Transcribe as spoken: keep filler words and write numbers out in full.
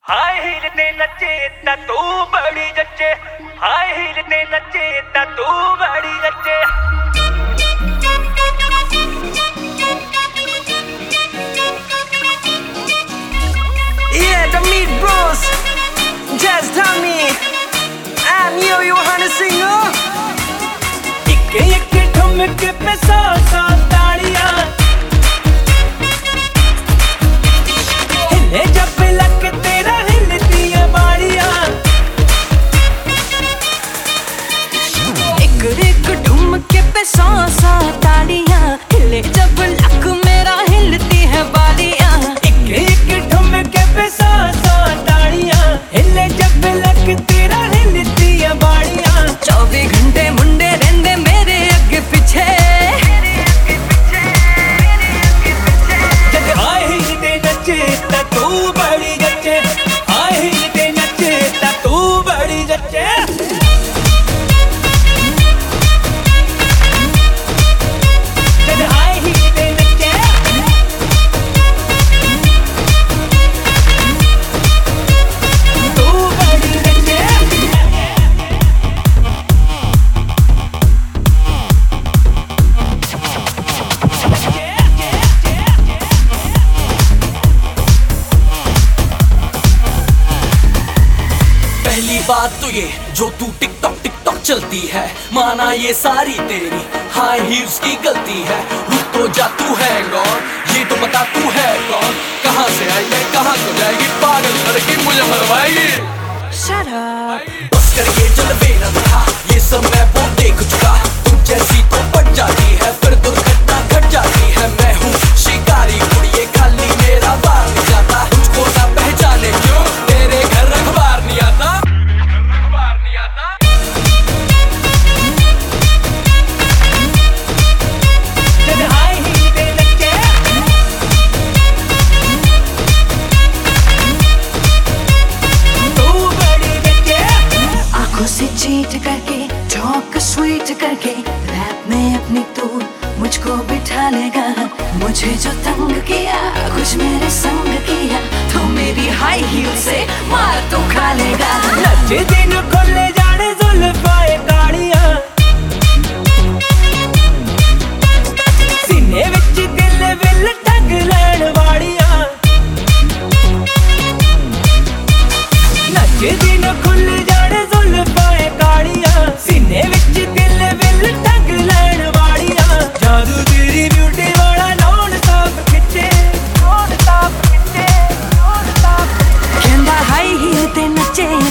High heel ते नचे ता तू बड़ी जच्चे, हाय हील ते नचे ता तू बड़ी जच्चे। Yeah, the Meat Bros, Just Tommy, I'm Yo Yo Hana Singer. इक्के इक्के ठुमके पे सौ सौ ताड़ियां, हिले जब लग तेरा हिलती है बाड़ियां। एक एक ठुमके पे सौ सौ ताड़ियां, हिले जब लक मेरा हिलती है बालियां। इक्के इक्के ठुमके पे सौ सौ ताड़ियां, हिले जब लग तेरा हिलती है बाड़ियां। चौबीस घंटे मुंडे रहंदे मेरे अगे पीछे, हाय हील ते नचे ता तू बड़ी जच्चे, हाय हील ते नचे ता तू बड़ी जच्चे। हाय हील ते नचे तू बड़ी जच्चे। पहली बात तो ये जो तू टिकटॉक टिकटॉक चलती है, माना ये सारी तेरी हाई हील्स की गलती है। रुक तो जा, तू है कौन, ये तो बता तू है कौन। कहाँ से आई है, कहाँ को जाएगी, पागल लड़की मुझे मरवाएगी। Shut up. बस कर ये जलवे न दिखा, ये सब मैं वो देख चुका। तुम जैसी तो पट जाती है, फिर दुर्घटना घट जाती है। मैं हूँ शिकारी उड़िए, खाली मेरा बार नहीं जाता। तुझको ना पहचाने क्यों, तेरे घर अखबार नहीं आता। अखबार नहीं आता। हाय हील ते नचे तू बड़ी जच्चे। आंखों से चीट करके, टॉक स्वीट करके, रैप में अपनी तू मुझको बिठा लेगा। मुझे जो तंग किया, कुछ मेरे संग किया, तो मेरी हाई हील से मार तो खा लेगा। नचे दिन खोले जाने जुल्फाए कालियां, सीने विच दिल विल टंग लैण वालियां। नचे दिन खुल जाने जुल्फाए कालियां, सीने विच दिल विल टंग लैण वालियां। जादू तेरी ब्यूटी वाला नॉन स्टॉप खिच्चे, नॉन स्टॉप खिच्चे, नॉन स्टॉप। कहंदा हाई हील ते नचे